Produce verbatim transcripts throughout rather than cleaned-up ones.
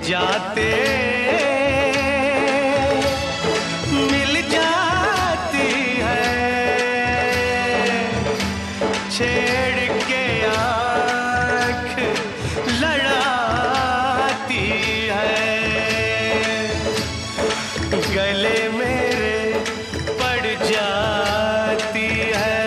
जाते मिल जाती है, छेड़ के आँख लड़ाती है, गले मेरे पड़ जाती है।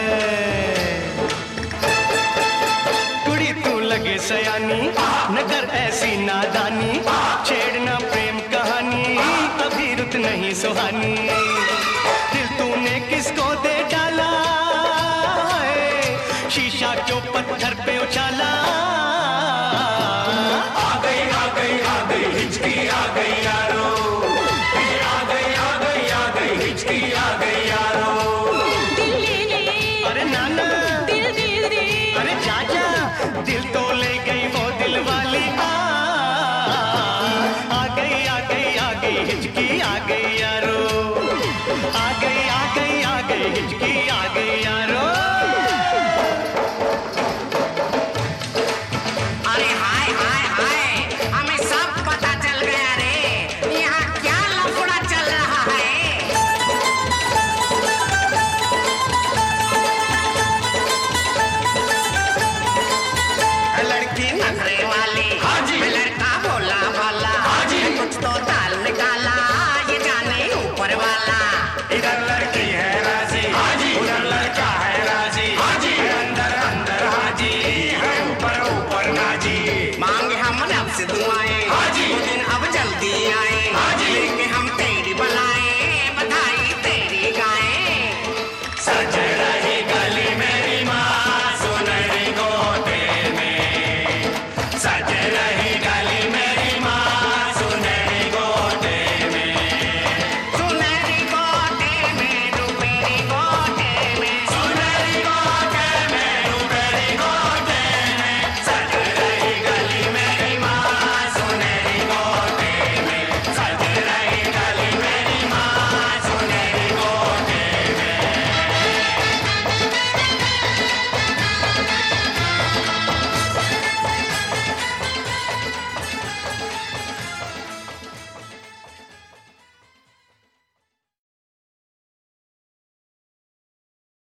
कुड़ी तू लगे सयानी, न कर ऐसी नादानी, छेड़ना प्रेम कहानी, अभी रुत नहीं सुहानी। दिल तूने किसको दे डाला है, शीशा क्यों पत्थर पे उछाला। आ गई आ गई आ गई हिचकी आ गई यारो, आ गई आ गई आ गई हिचकी आ गई यारो। दिल ले ले, अरे नाना, दिल दिल दे, अरे चाचा, दिल तो ले गई वो दिल वाली। आ आ गई आ गई आ गई हिचकी आ गई यारो, आ गई आ गई आ गई हिचकी आ गई यारो। अरे हाय हाय हाय, हमें सब पता चल गया रे, यहाँ क्या लफड़ा चल रहा है। लड़की नखरे वाली, हाँ जी। लड़का भोला भाला, हाँ जी। कुछ तो दाल निकाला, ये जाने ऊपर वाला। इधर लड़की है राजी, हाँ जी। उधर लड़का है राजी, हाँ जी। अंदर अंदर हाजी है, ऊपर ऊपर नाजी। मांगे हम रब से दुआएं,